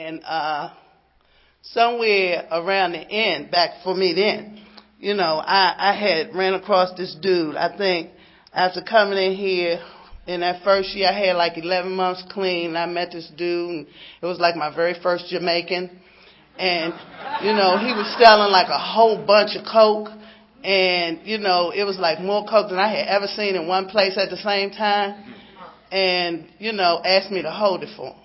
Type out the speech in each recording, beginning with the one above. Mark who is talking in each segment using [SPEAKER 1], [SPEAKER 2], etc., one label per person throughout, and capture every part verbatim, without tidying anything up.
[SPEAKER 1] And uh, somewhere around the end, back for me then, you know, I, I had ran across this dude. I think after coming in here in that first year, I had like eleven months clean. I met this dude, and it was like my very first Jamaican. And, you know, he was selling like a whole bunch of coke. And, you know, it was like more coke than I had ever seen in one place at the same time. And, you know, asked me to hold it for him.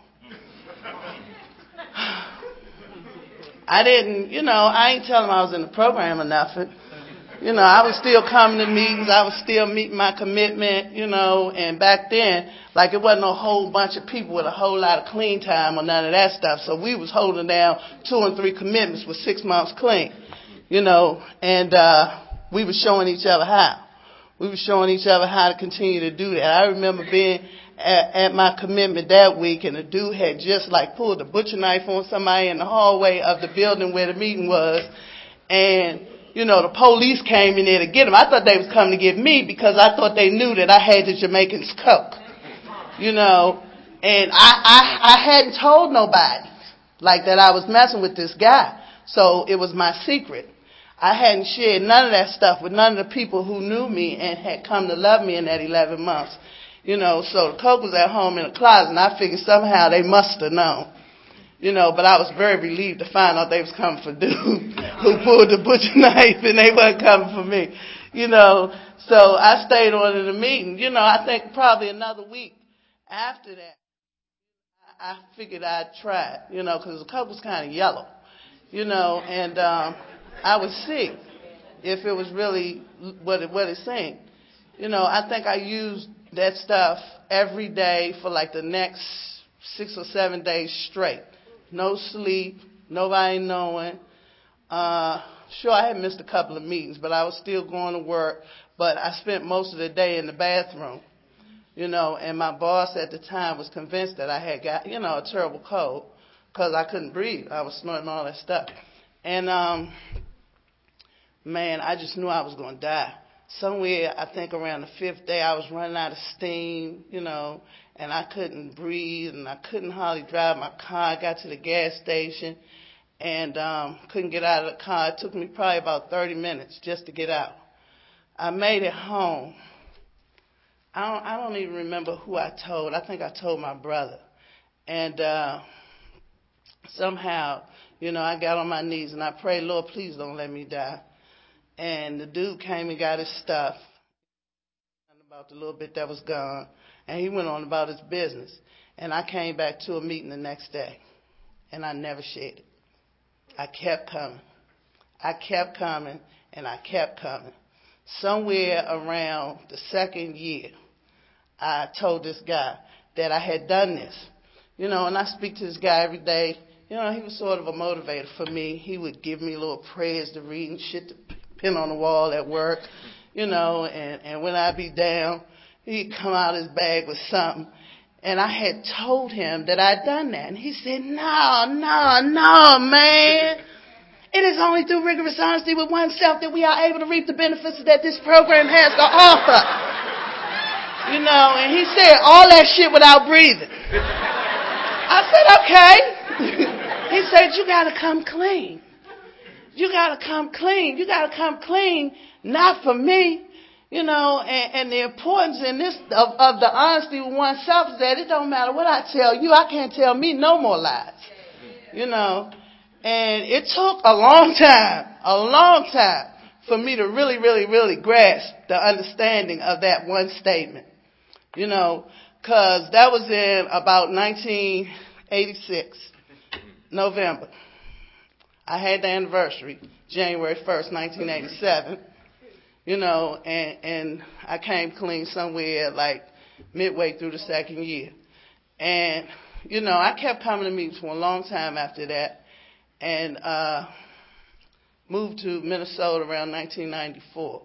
[SPEAKER 1] I didn't, you know, I ain't tell him I was in the program or nothing. You know, I was still coming to meetings. I was still meeting my commitment, you know, and back then, like it wasn't a whole bunch of people with a whole lot of clean time or none of that stuff. So we was holding down two and three commitments with six months clean, you know, and uh, we was showing each other how. We was showing each other how to continue to do that. I remember being at, at my commitment that week, and the dude had just like pulled a butcher knife on somebody in the hallway of the building where the meeting was, and you know, the police came in there to get him. I thought they was coming to get me because I thought they knew that I had the Jamaican's coke, you know, and I, I, I hadn't told nobody like that I was messing with this guy. So it was my secret. I hadn't shared none of that stuff with none of the people who knew me and had come to love me in that eleven months, you know, so the coke was at home in the closet, and I figured somehow they must have known. You know, but I was very relieved to find out they was coming for dude who pulled the butcher knife, and they wasn't coming for me. You know, so I stayed on in the meeting. You know, I think probably another week after that, I figured I'd try it, you know, because the coke was kind of yellow, you know, and um, I would see if it was really what it, what it seemed. You know, I think I used that stuff every day for like the next six or seven days straight. No sleep, nobody knowing. Uh, sure, I had missed a couple of meetings, but I was still going to work. But I spent most of the day in the bathroom, you know, and my boss at the time was convinced that I had got, you know, a terrible cold because I couldn't breathe. I was snorting all that stuff. And, um, man, I just knew I was going to die. Somewhere, I think around the fifth day, I was running out of steam, you know, and I couldn't breathe, and I couldn't hardly drive my car. I got to the gas station and um, couldn't get out of the car. It took me probably about thirty minutes just to get out. I made it home. I don't, I don't even remember who I told. I think I told my brother. And uh, somehow, you know, I got on my knees and I prayed, Lord, please don't let me die. And the dude came and got his stuff, about the little bit that was gone, and he went on about his business. And I came back to a meeting the next day, and I never shared it. I kept coming. I kept coming, and I kept coming. Somewhere around the second year, I told this guy that I had done this. You know, and I speak to this guy every day. You know, he was sort of a motivator for me. He would give me little prayers to read and shit to pin on the wall at work, you know, and, and when I'd be down, he'd come out of his bag with something. And I had told him that I'd done that. And he said, no, no, no, man. It is only through rigorous honesty with oneself that we are able to reap the benefits that this program has to offer. You know, and he said all that shit without breathing. I said, okay. He said, you got to come clean. You got to come clean. You got to come clean, not for me. You know, and, and the importance in this of, of the honesty with oneself is that it don't matter what I tell you. I can't tell me no more lies. You know, and it took a long time, a long time for me to really, really, really grasp the understanding of that one statement. You know, because that was in about nineteen eighty-six, November. I had the anniversary, January first, nineteen eighty-seven. You know, and, and I came clean somewhere like midway through the second year. And, you know, I kept coming to meetings for a long time after that and uh, moved to Minnesota around nineteen ninety-four.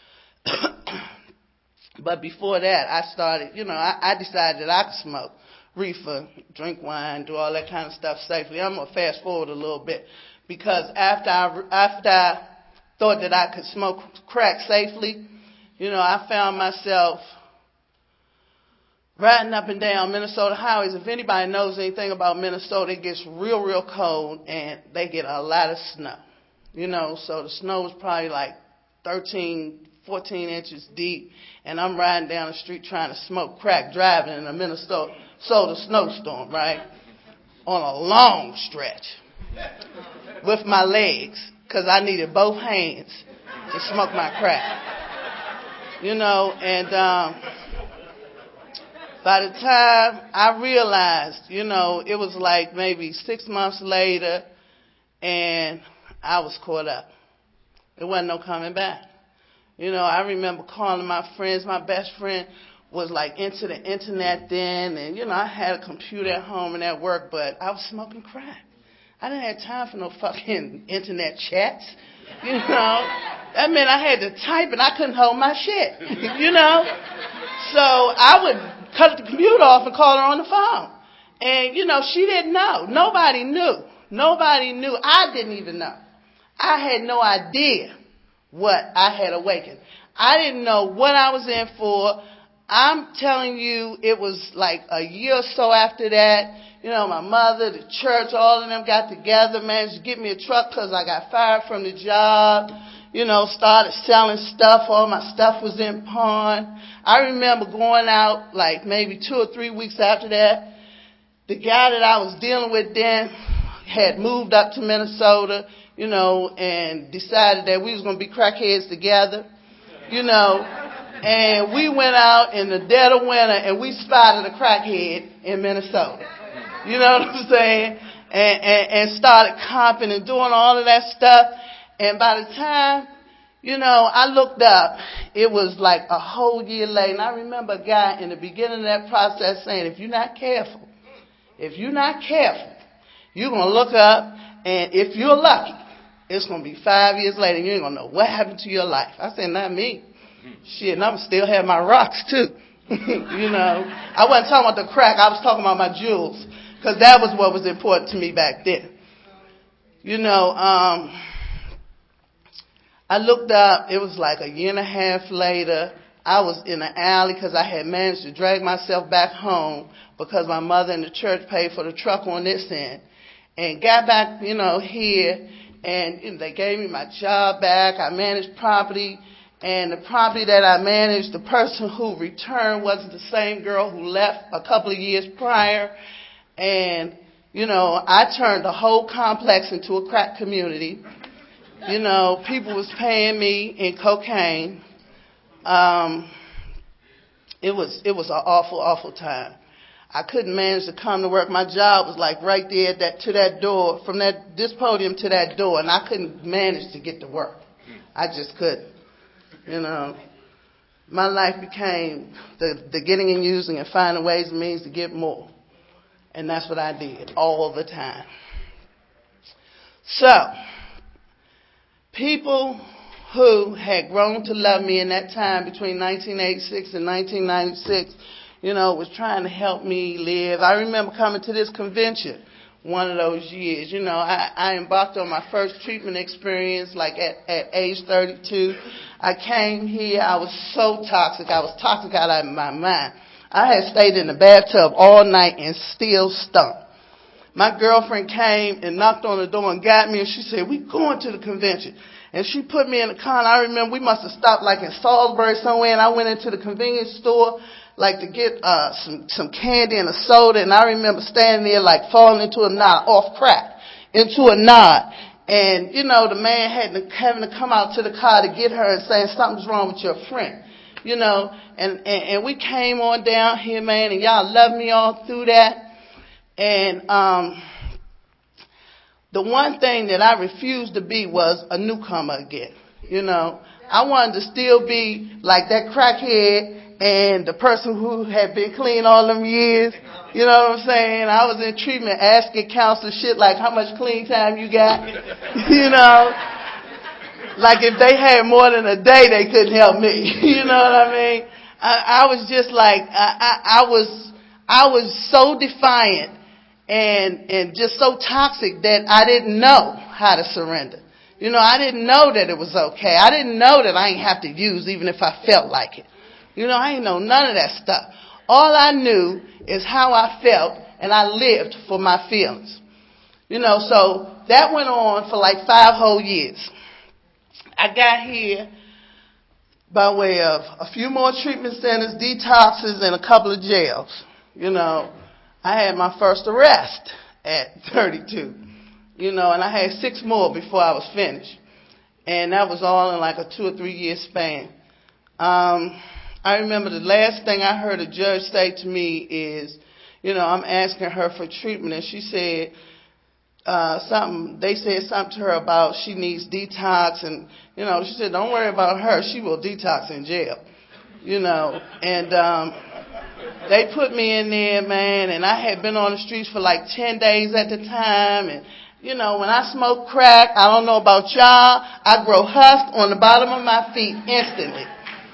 [SPEAKER 1] But before that, I started, you know, I, I decided that I could smoke reefer, drink wine, do all that kind of stuff safely. I'm going to fast forward a little bit because after I, after I thought that I could smoke crack safely, you know, I found myself riding up and down Minnesota highways. If anybody knows anything about Minnesota, it gets real, real cold, and they get a lot of snow. You know, so the snow was probably like thirteen, fourteen inches deep, and I'm riding down the street trying to smoke crack, driving in a Minnesota snowstorm, right, on a long stretch with my legs, because I needed both hands to smoke my crack. You know, and um, by the time I realized, you know, it was like maybe six months later, and I was caught up. There wasn't no coming back. You know, I remember calling my friends. My best friend was like into the internet then, and, you know, I had a computer at home and at work, but I was smoking crack. I didn't have time for no fucking internet chats. You know, that meant I had to type and I couldn't hold my shit. You know, so I would cut the computer off and call her on the phone. And, you know, she didn't know. Nobody knew. Nobody knew. I didn't even know. I had no idea what I had awakened. I didn't know what I was in for. I'm telling you, it was like a year or so after that. You know, my mother, the church, all of them got together, managed to get me a truck because I got fired from the job. You know, started selling stuff. All my stuff was in pawn. I remember going out like maybe two or three weeks after that. The guy that I was dealing with then had moved up to Minnesota, you know, and decided that we was going to be crackheads together, you know. And we went out in the dead of winter and we spotted a crackhead in Minnesota. You know what I'm saying? And, and, and started comping and doing all of that stuff. And by the time, you know, I looked up, it was like a whole year later. And I remember a guy in the beginning of that process saying, if you're not careful, if you're not careful, you're going to look up, and if you're lucky, it's going to be five years later, and you ain't going to know what happened to your life. I said, not me. Shit, and I'm still have my rocks, too. You know, I wasn't talking about the crack. I was talking about my jewels, because that was what was important to me back then. You know, um, I looked up. It was like a year and a half later. I was in an alley because I had managed to drag myself back home because my mother and the church paid for the truck on this end. And got back, you know, here, and you know, they gave me my job back. I managed property, and the property that I managed, the person who returned wasn't the same girl who left a couple of years prior. And, you know, I turned the whole complex into a crack community. You know, people was paying me in cocaine. Um, it was it was an awful, awful time. I couldn't manage to come to work. My job was like right there at that, to that door, from that this podium to that door, and I couldn't manage to get to work. I just couldn't. You know, my life became the, the getting and using and finding ways and means to get more. And that's what I did all the time. So, people who had grown to love me in that time between nineteen eighty-six and nineteen ninety-six, you know, was trying to help me live. I remember coming to this convention one of those years. You know, I, I embarked on my first treatment experience like at, at age thirty-two. I came here. I was so toxic. I was toxic out of my mind. I had stayed in the bathtub all night and still stunk. My girlfriend came and knocked on the door and got me, and she said, we going to the convention. And she put me in the car, and I remember we must have stopped like in Salisbury somewhere, and I went into the convenience store like to get uh some, some candy and a soda, and I remember standing there like falling into a knot, off crack, into a knot. And, you know, the man had to, having to come out to the car to get her and saying, something's wrong with your friend. You know, and, and, and we came on down here, man, and y'all loved me all through that. And um, the one thing that I refused to be was a newcomer again. You know, I wanted to still be like that crackhead and the person who had been clean all them years. You know what I'm saying? I was in treatment asking counselor shit like, how much clean time you got? You know, like if they had more than a day, they couldn't help me. You know what I mean? I, I was just like, I, I, I was, I was so defiant and, and just so toxic that I didn't know how to surrender. You know, I didn't know that it was okay. I didn't know that I ain't have to use even if I felt like it. You know, I ain't know none of that stuff. All I knew is how I felt, and I lived for my feelings. You know, so that went on for like five whole years. I got here by way of a few more treatment centers, detoxes, and a couple of jails. You know, I had my first arrest at thirty-two. You know, and I had six more before I was finished. And that was all in like a two or three year span. Um, I remember the last thing I heard a judge say to me is, you know, I'm asking her for treatment, and she said uh, something, they said something to her about she needs detox, and, you know, she said, don't worry about her, she will detox in jail, you know, and um, they put me in there, man, and I had been on the streets for like ten days at the time, and, you know, when I smoke crack, I don't know about y'all, I grow husk on the bottom of my feet instantly.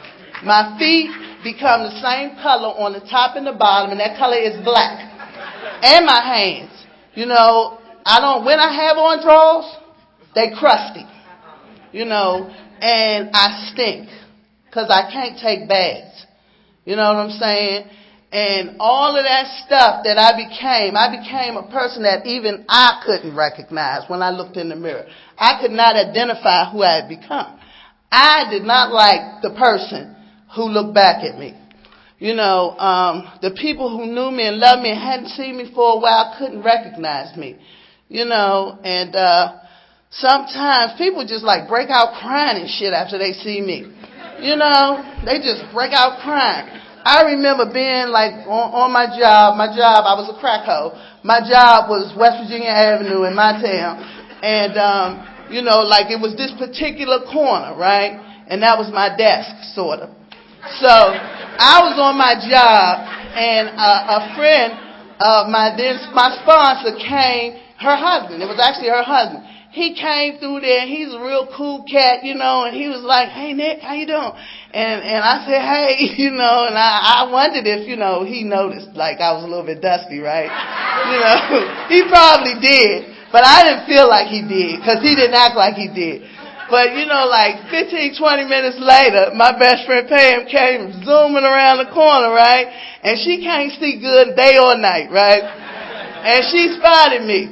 [SPEAKER 1] My feet become the same color on the top and the bottom, and that color is black. And my hands. You know, I don't, when I have on drawers, they crusty. You know, and I stink because I can't take baths. You know what I'm saying? And all of that stuff that I became, I became a person that even I couldn't recognize when I looked in the mirror. I could not identify who I had become. I did not like the person who looked back at me. You know, um, the people who knew me and loved me and hadn't seen me for a while couldn't recognize me. You know, and uh, sometimes people just like break out crying and shit after they see me. You know, they just break out crying. I remember being like on, on my job. My job, I was a crack hoe. My job was West Virginia Avenue in my town. And, um, you know, like it was this particular corner, right? And that was my desk, sort of. So I was on my job, and uh, a friend of my then my sponsor came. Her husband. It was actually her husband. He came through there. And he's a real cool cat, you know. And he was like, "Hey Nick, how you doing?" And and I said, "Hey," you know. And I, I wondered if you know he noticed like I was a little bit dusty, right? You know, he probably did, but I didn't feel like he did because he didn't act like he did. But, you know, like fifteen, twenty minutes later, my best friend Pam came zooming around the corner, right? And she can't see good day or night, right? And she spotted me.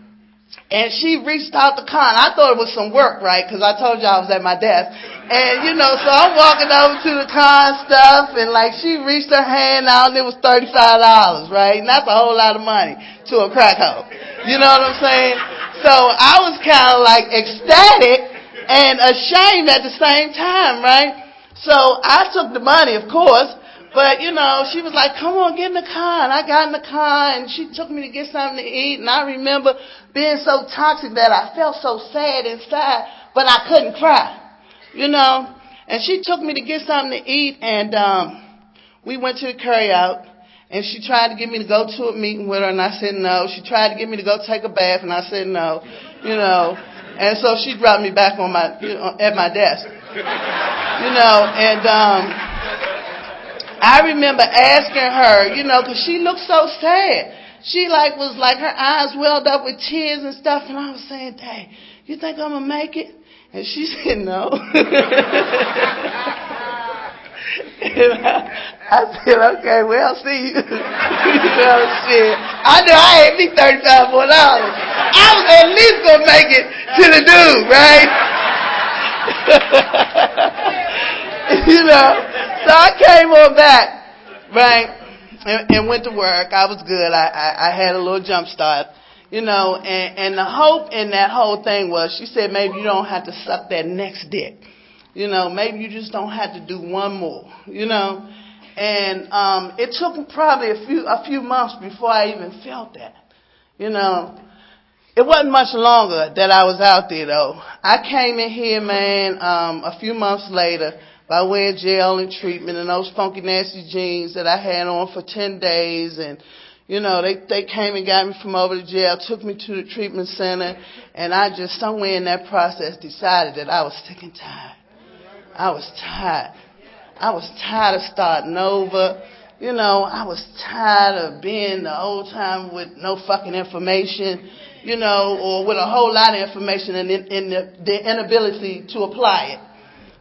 [SPEAKER 1] And she reached out the con. I thought it was some work, right? Because I told you I was at my desk. And, you know, so I'm walking over to the con stuff, and, like, she reached her hand out, and it was thirty-five dollars, right? And that's a whole lot of money to a crack hoe. You know what I'm saying? So I was kind of, like, ecstatic and ashamed at the same time, right? So I took the money, of course, but, you know, she was like, come on, get in the car. And I got in the car, and she took me to get something to eat, and I remember being so toxic that I felt so sad inside, but I couldn't cry, you know. And she took me to get something to eat, and um, we went to the curry out, and she tried to get me to go to a meeting with her, and I said no. She tried to get me to go take a bath, and I said no, you know. And so she dropped me back on my you know, at my desk, you know. And um, I remember asking her, you know, because she looked so sad. She like was like her eyes welled up with tears and stuff, and I was saying, "Dang, you think I'm gonna make it?" And she said, "No." And I, I said, "Okay, well, see you." You know, shit. I knew I had me thirty-five more dollars. I was at least gonna make it to the dude, right? You know, so I came on back, right, and, and went to work. I was good. I, I, I had a little jump start, you know, and, and the hope in that whole thing was, she said, maybe you don't have to suck that next dick. You know, maybe you just don't have to do one more, you know. And um, it took probably a few a few months before I even felt that, you know. It wasn't much longer that I was out there, though. I came in here, man, um, a few months later by way of jail and treatment and those funky, nasty jeans that I had on for ten days. And, you know, they, they came and got me from over to jail, took me to the treatment center, and I just somewhere in that process decided that I was sick and tired. I was tired. I was tired of starting over. You know, I was tired of being the old time with no fucking information, you know, or with a whole lot of information and in, in the, the inability to apply it.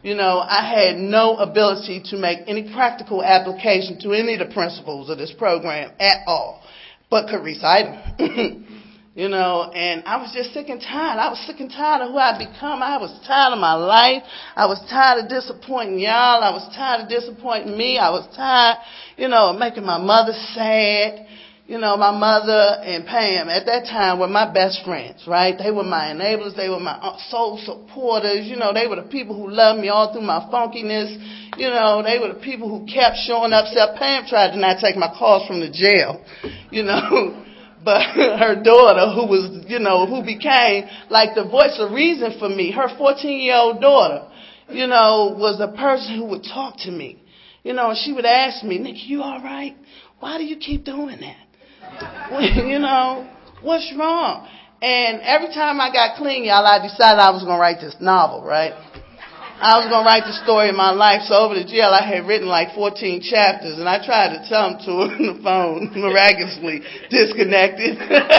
[SPEAKER 1] You know, I had no ability to make any practical application to any of the principles of this program at all, but could recite them. You know, and I was just sick and tired. I was sick and tired of who I'd become. I was tired of my life. I was tired of disappointing y'all. I was tired of disappointing me. I was tired, you know, of making my mother sad. You know, my mother and Pam at that time were my best friends, right? They were my enablers. They were my soul supporters. You know, they were the people who loved me all through my funkiness. You know, they were the people who kept showing up. Except Pam tried to not take my calls from the jail, you know. But her daughter, who was, you know, who became like the voice of reason for me, her fourteen-year-old daughter, you know, was a person who would talk to me. You know, and she would ask me, Nikki, you all right? Why do you keep doing that? You know, what's wrong? And every time I got clean, y'all, I decided I was going to write this novel, right? I was going to write the story of my life. So over the jail, I had written like fourteen chapters, and I tried to tell them to her on the phone, miraculously disconnected.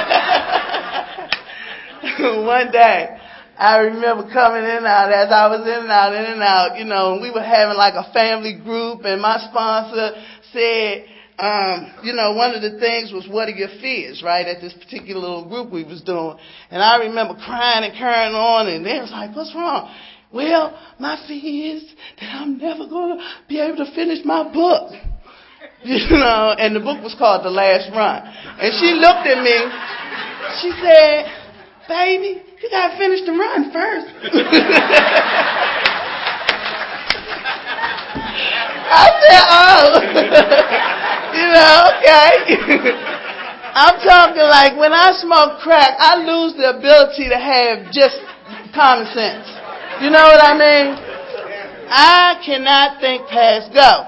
[SPEAKER 1] One day, I remember coming in and out as I was in and out, in and out, you know, and we were having like a family group, and my sponsor said, um, you know, one of the things was, what are your fears, right, at this particular little group we was doing. And I remember crying and carrying on, and they was like, what's wrong? Well, my fear is that I'm never going to be able to finish my book. You know, and the book was called The Last Run. And she looked at me. She said, baby, you got to finish the run first. I said, oh, you know, okay. I'm talking like when I smoke crack, I lose the ability to have just common sense. You know what I mean? I cannot think past go.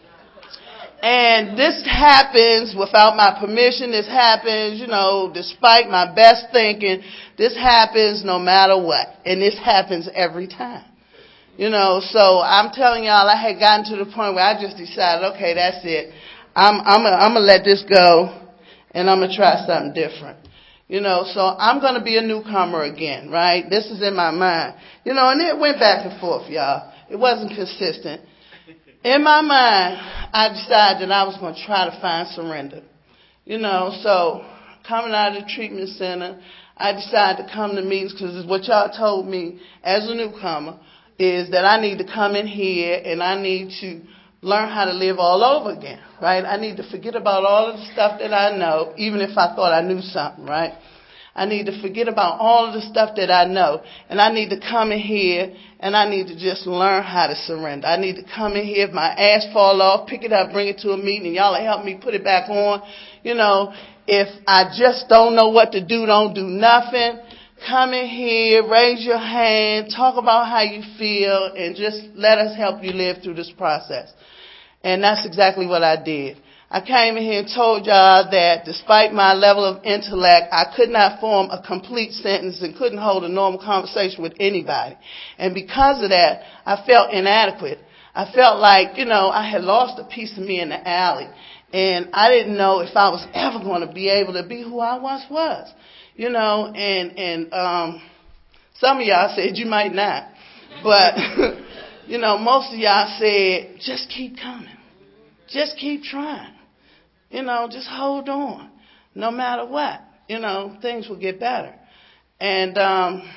[SPEAKER 1] And this happens without my permission. This happens, you know, despite my best thinking. This happens no matter what. And this happens every time. You know, so I'm telling y'all, I had gotten to the point where I just decided, okay, that's it. I'm, I'm gonna, I'm gonna let this go, and I'm gonna try something different. You know, so I'm going to be a newcomer again, right? This is in my mind. You know, and it went back and forth, y'all. It wasn't consistent. In my mind, I decided that I was going to try to find surrender. You know, so coming out of the treatment center, I decided to come to meetings because what y'all told me as a newcomer is that I need to come in here and I need to learn how to live all over again, right? I need to forget about all of the stuff that I know, even if I thought I knew something, right? I need to forget about all of the stuff that I know, and I need to come in here and I need to just learn how to surrender. I need to come in here, if my ass fall off, pick it up, bring it to a meeting, and y'all help me put it back on. You know, if I just don't know what to do, don't do nothing. Come in here, raise your hand, talk about how you feel, and just let us help you live through this process. And that's exactly what I did. I came in here and told y'all that despite my level of intellect, I could not form a complete sentence and couldn't hold a normal conversation with anybody. And because of that, I felt inadequate. I felt like, you know, I had lost a piece of me in the alley. And I didn't know if I was ever going to be able to be who I once was. You know, and, and um, some of y'all said you might not. But, you know, most of y'all said, just keep coming. Just keep trying. You know, just hold on. No matter what, you know, things will get better. And um,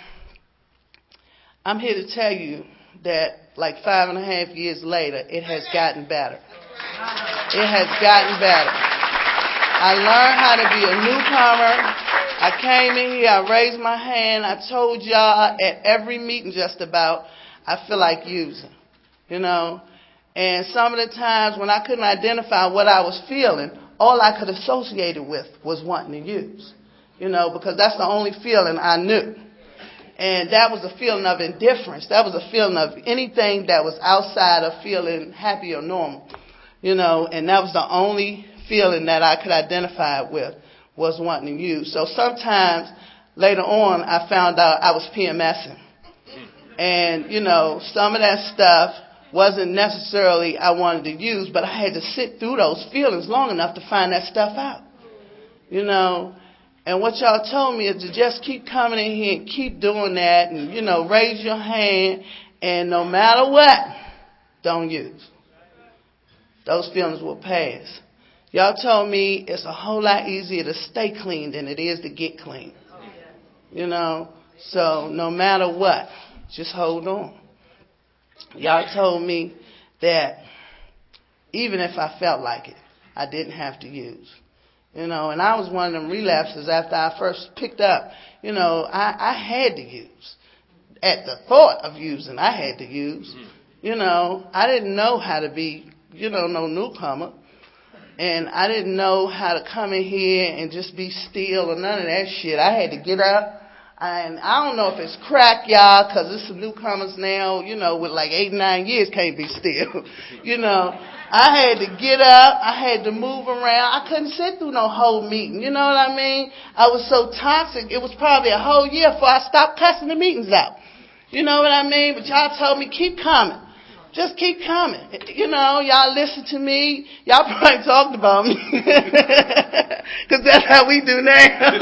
[SPEAKER 1] I'm here to tell you that like five and a half years later, it has gotten better. It has gotten better. I learned how to be a newcomer. I came in here, I raised my hand, I told y'all at every meeting just about, I feel like using, you know. And some of the times when I couldn't identify what I was feeling, all I could associate it with was wanting to use, you know, because that's the only feeling I knew. And that was a feeling of indifference. That was a feeling of anything that was outside of feeling happy or normal, you know, and that was the only feeling that I could identify with. Was wanting to use. So sometimes later on I found out I was PMSing. And, you know, some of that stuff wasn't necessarily I wanted to use, but I had to sit through those feelings long enough to find that stuff out. You know, and what y'all told me is to just keep coming in here and keep doing that and, you know, raise your hand And no matter what, don't use. Those feelings will pass. Y'all told me it's a whole lot easier to stay clean than it is to get clean. You know, so no matter what, just hold on. Y'all told me that even if I felt like it, I didn't have to use. You know, and I was one of them relapses after I first picked up. You know, I, I had to use. At the thought of using, I had to use. You know, I didn't know how to be, you know, no newcomer. And I didn't know how to come in here and just be still or none of that shit. I had to get up. And I don't know if it's crack, y'all, because there's some newcomers now, you know, with like eight, nine years can't be still. You know, I had to get up. I had to move around. I couldn't sit through no whole meeting. You know what I mean? I was so toxic. It was probably a whole year before I stopped cussing the meetings out. You know what I mean? But y'all told me, keep coming. Just keep coming. You know, y'all listen to me. Y'all probably talked about me. Because that's how we do now.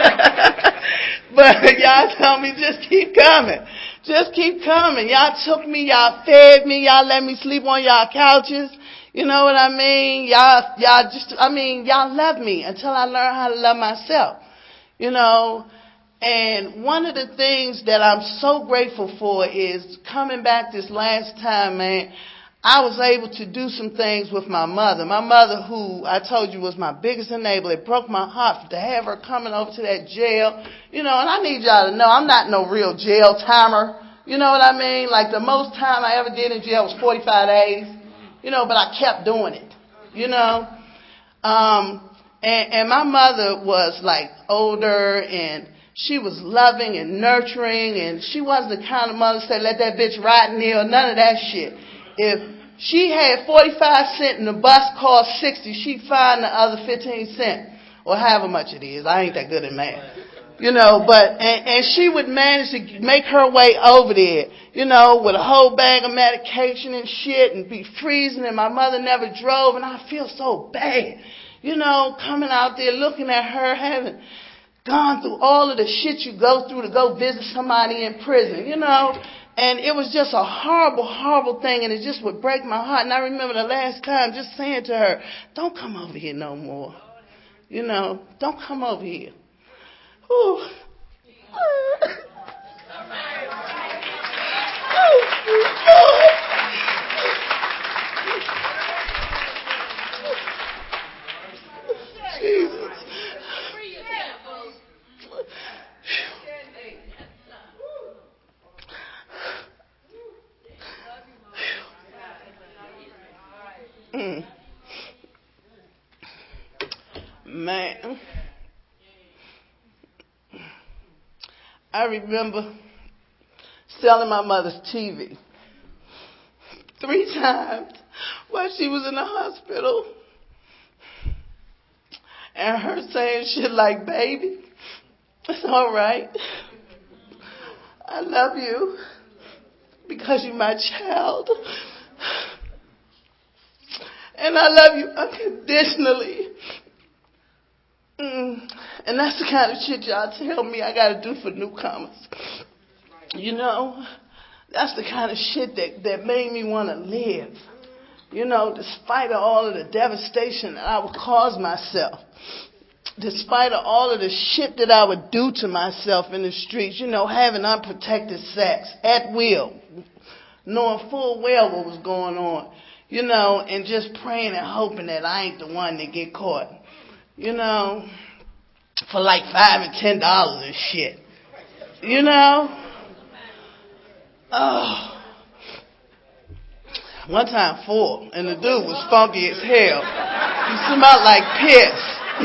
[SPEAKER 1] But y'all told me, just keep coming. Just keep coming. Y'all took me. Y'all fed me. Y'all let me sleep on y'all couches. You know what I mean? Y'all, y'all just, I mean, y'all love me until I learn how to love myself. You know, and one of the things that I'm so grateful for is coming back this last time, man, I was able to do some things with my mother. My mother, who I told you was my biggest enabler, it broke my heart to have her coming over to that jail. You know, and I need y'all to know I'm not no real jail timer. You know what I mean? Like the most time I ever did in jail was forty-five days. You know, but I kept doing it. You know? Um, and, and my mother was like older and she was loving and nurturing, and she wasn't the kind of mother to say, let that bitch rot in there, or none of that shit. If she had forty-five cents and the bus cost sixty, she'd find the other fifteen cents, or however much it is. I ain't that good at math. You know, but, and, and she would manage to make her way over there, you know, with a whole bag of medication and shit, and be freezing, and my mother never drove, and I feel so bad, you know, coming out there looking at her, having gone through all of the shit you go through to go visit somebody in prison, you know. And it was just a horrible, horrible thing, and it just would break my heart. And I remember the last time just saying to her, don't come over here no more. You know, don't come over here. Ooh. Jesus. Mm. Man, I remember selling my mother's T V three times while she was in the hospital, and her saying shit like, baby, it's all right. I love you because you're my child. And I love you unconditionally. Mm. And that's the kind of shit y'all tell me I got to do for newcomers. You know, that's the kind of shit that, that made me want to live. You know, despite of all of the devastation that I would cause myself. Despite of all of the shit that I would do to myself in the streets. You know, having unprotected sex at will. Knowing full well what was going on. You know, and just praying and hoping that I ain't the one that get caught. You know, for like five and ten dollars and shit. You know? Oh. One time four, and the dude was funky as hell. He smelled like piss.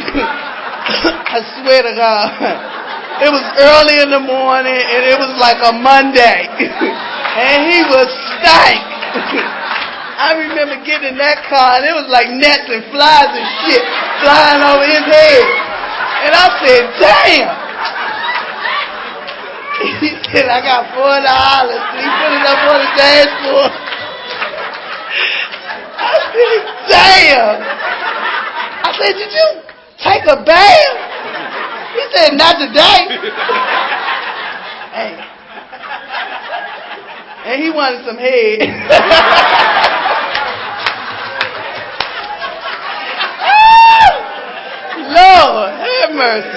[SPEAKER 1] I swear to God. It was early in the morning, and it was like a Monday. And he was stank. I remember getting in that car, and it was like nets and flies and shit flying over his head. And I said, damn. He said, I got four dollars. And he put it up on the dashboard. I said, damn. I said, did you take a bath? He said, not today. Hey. And he wanted some head. Lord, have mercy.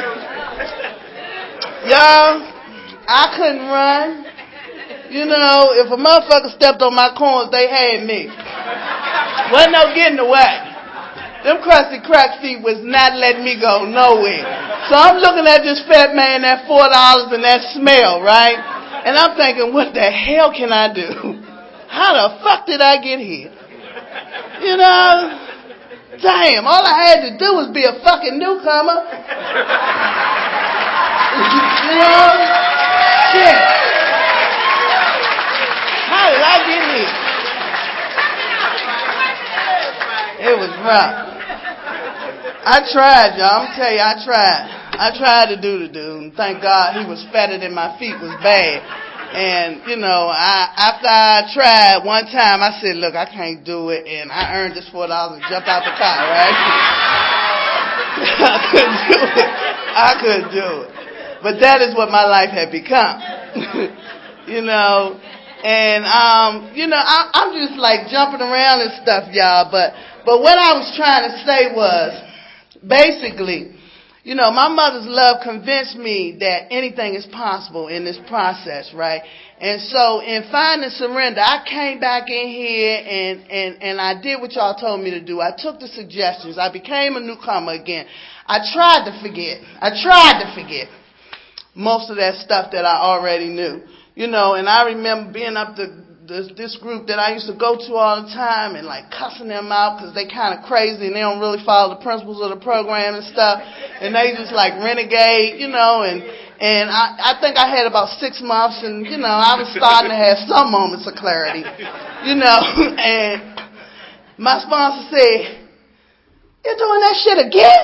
[SPEAKER 1] Y'all, I couldn't run. You know, if a motherfucker stepped on my corns, they had me. Wasn't no getting away. Them crusty crack feet was not letting me go nowhere. So I'm looking at this fat man, that four dollars and that smell, right? And I'm thinking, what the hell can I do? How the fuck did I get here? You know? Damn, all I had to do was be a fucking newcomer. You know? Shit. How did I get here? It was rough. I tried, y'all. I'm tell you, I tried. I tried to do the dude, and thank God he was fatter than my feet was bad. And, you know, I after I tried one time, I said, look, I can't do it, and I earned this four dollars and jumped out the car, right? I couldn't do it. I couldn't do it. But that is what my life had become. You know, and, um, you know, I, I'm just like jumping around and stuff, y'all, but, but what I was trying to say was, basically, you know, my mother's love convinced me that anything is possible in this process, right? And so in finding surrender, I came back in here and, and, and I did what y'all told me to do. I took the suggestions. I became a newcomer again. I tried to forget. I tried to forget most of that stuff that I already knew. You know, and I remember being up to this, this group that I used to go to all the time and like cussing them out because they kind of crazy and they don't really follow the principles of the program and stuff. And they just like renegade, you know, and, and I, I think I had about six months and, you know, I was starting to have some moments of clarity, you know, and my sponsor said, you're doing that shit again?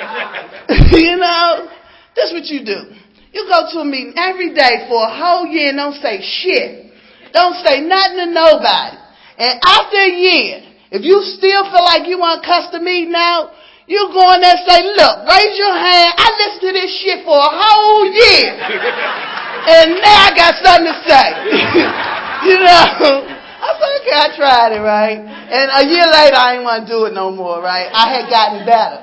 [SPEAKER 1] You know, this what you do. You go to a meeting every day for a whole year and don't say shit. Don't say nothing to nobody. And after a year, if you still feel like you want to cuss the meeting out, you go in there and say, look, raise your hand. I listened to this shit for a whole year. And now I got something to say. You know? I said, okay, I tried it, right? And a year later, I didn't want to do it no more, right? I had gotten better.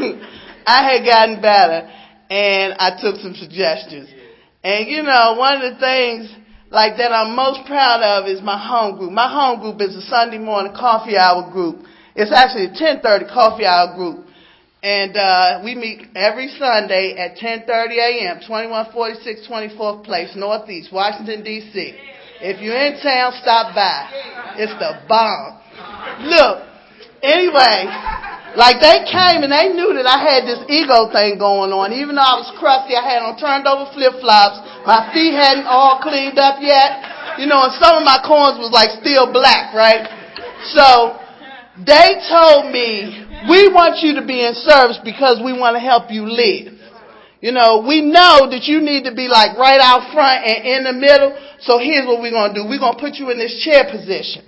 [SPEAKER 1] I had gotten better. And I took some suggestions. And, you know, one of the things like that I'm most proud of is my home group. My home group is a Sunday morning coffee hour group. It's actually a ten thirty coffee hour group. And uh we meet every Sunday at ten thirty a.m., twenty-one forty-six twenty-fourth Place, Northeast, Washington, D C If you're in town, stop by. It's the bomb. Look, anyway, like they came and they knew that I had this ego thing going on. Even though I was crusty, I had on turned over flip-flops. My feet hadn't all cleaned up yet. You know, and some of my corns was like still black, right? So they told me, we want you to be in service because we want to help you live. You know, we know that you need to be like right out front and in the middle. So here's what we're going to do. We're going to put you in this chair position.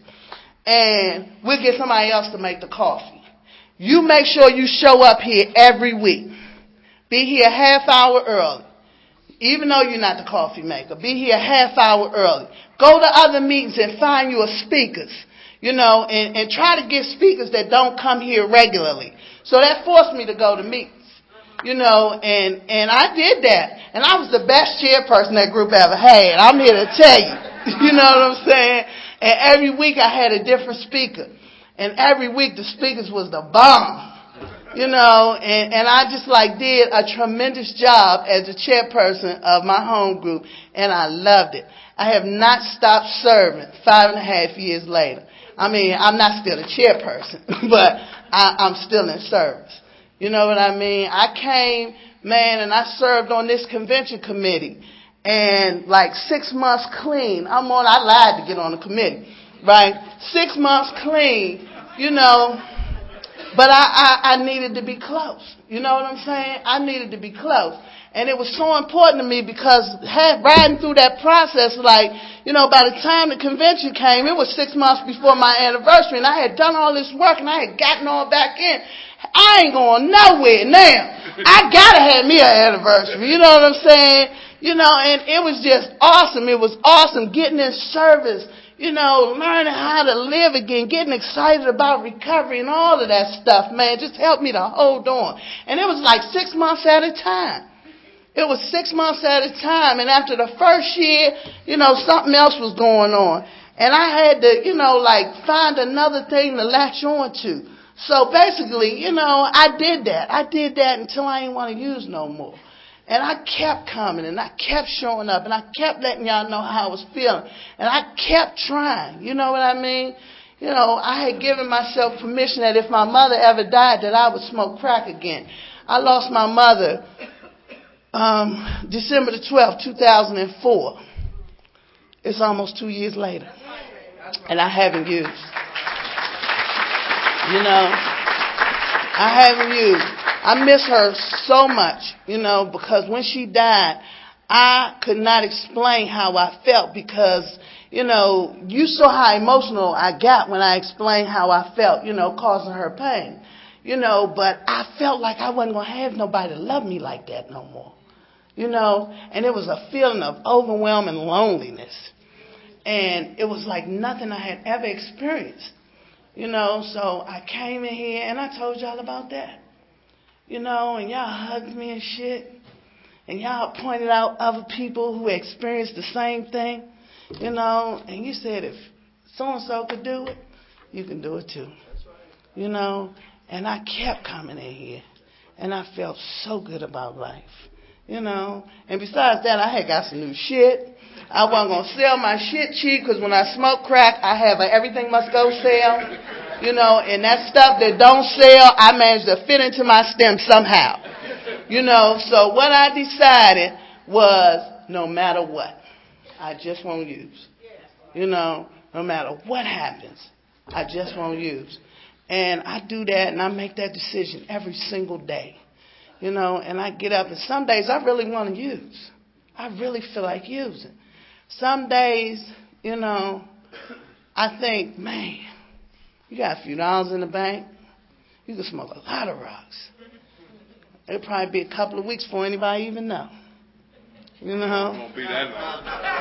[SPEAKER 1] And we'll get somebody else to make the coffee. You make sure you show up here every week. Be here a half hour early. Even though you're not the coffee maker, be here a half hour early. Go to other meetings and find your speakers, you know, and, and try to get speakers that don't come here regularly. So that forced me to go to meetings, you know, and, and I did that. And I was the best chairperson that group ever had. I'm here to tell you, you know what I'm saying? And every week I had a different speaker. And every week the speakers was the bomb. You know, and, and I just like did a tremendous job as the chairperson of my home group, and I loved it. I have not stopped serving five and a half years later. I mean, I'm not still a chairperson, but I, I'm still in service. You know what I mean? I came, man, and I served on this convention committee, and like six months clean. I'm on. I lied to get on the committee, right? Six months clean. You know. But I, I, I needed to be close. You know what I'm saying? I needed to be close. And it was so important to me because had, riding through that process, like, you know, by the time the convention came, it was six months before my anniversary, and I had done all this work, and I had gotten all back in. I ain't going nowhere now. I got to have me an anniversary. You know what I'm saying? You know, and it was just awesome. It was awesome getting in service, you know, learning how to live again, getting excited about recovery and all of that stuff, man. Just helped me to hold on. And it was like six months at a time. It was six months at a time. And after the first year, you know, something else was going on. And I had to, you know, like find another thing to latch on to. So basically, you know, I did that. I did that until I didn't want to use no more. And I kept coming, and I kept showing up, and I kept letting y'all know how I was feeling. And I kept trying, you know what I mean? You know, I had given myself permission that if my mother ever died, that I would smoke crack again. I lost my mother um, December the twelfth, two thousand four. It's almost two years later, and I haven't used. You know, I haven't used. I miss her so much, you know, because when she died, I could not explain how I felt because, you know, you saw how emotional I got when I explained how I felt, you know, causing her pain. You know, but I felt like I wasn't going to have nobody to love me like that no more. You know, and it was a feeling of overwhelming loneliness. And it was like nothing I had ever experienced. You know, so I came in here and I told y'all about that. You know, and y'all hugged me and shit. And y'all pointed out other people who experienced the same thing. You know, and you said if so-and-so could do it, you can do it too. You know, and I kept coming in here. And I felt so good about life. You know, and besides that, I had got some new shit. I wasn't going to sell my shit cheap because when I smoke crack, I have a everything must go sale. You know, and that stuff that don't sell, I managed to fit into my stem somehow. You know, so what I decided was no matter what, I just won't use. You know, no matter what happens, I just won't use. And I do that and I make that decision every single day. You know, and I get up and some days I really want to use. I really feel like using. Some days, you know, I think, man, you got a few dollars in the bank. You can smoke a lot of rocks. It'll probably be a couple of weeks before anybody even know. You know? It won't be that long.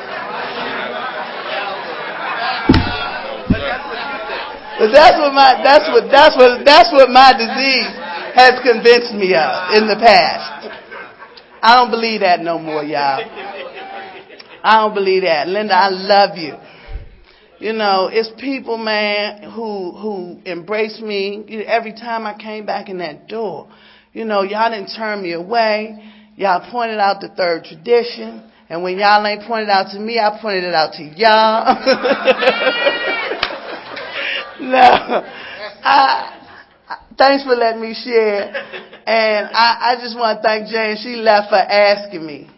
[SPEAKER 1] But that's what my that's what that's what that's what my disease has convinced me of in the past. I don't believe that no more, y'all. I don't believe that. Linda, I love you. You know, it's people, man, who who embrace me every time I came back in that door. You know, y'all didn't turn me away. Y'all pointed out the third tradition. And when y'all ain't pointed out to me, I pointed it out to y'all. No. I, I, thanks for letting me share. And I, I just want to thank Jane. She left for asking me.